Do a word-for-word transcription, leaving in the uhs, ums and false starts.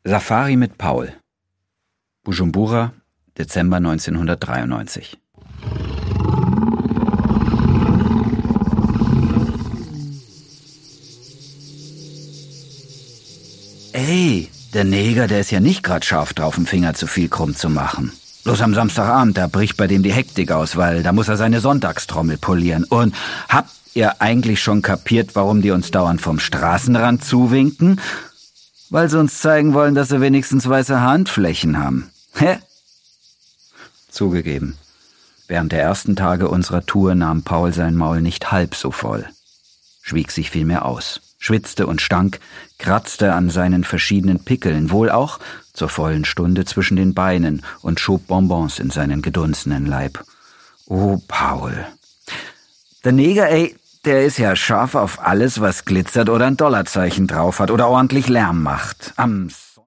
Safari mit Paul. Bujumbura, Dezember neunzehnhundertdreiundneunzig. Ey, der Neger, der ist ja nicht grad scharf drauf, im Finger zu viel krumm zu machen. Bloß am Samstagabend, da bricht bei dem die Hektik aus, weil da muss er seine Sonntagstrommel polieren. Und habt ihr eigentlich schon kapiert, warum die uns dauernd vom Straßenrand zuwinken? Weil sie uns zeigen wollen, dass sie wenigstens weiße Handflächen haben. Hä? Zugegeben, während der ersten Tage unserer Tour nahm Paul sein Maul nicht halb so voll. Schwieg sich vielmehr aus, schwitzte und stank, kratzte an seinen verschiedenen Pickeln, wohl auch zur vollen Stunde zwischen den Beinen und schob Bonbons in seinen gedunsenen Leib. Oh, Paul. Der Neger, ey, der ist ja scharf auf alles, was glitzert oder ein Dollarzeichen drauf hat oder ordentlich Lärm macht. Am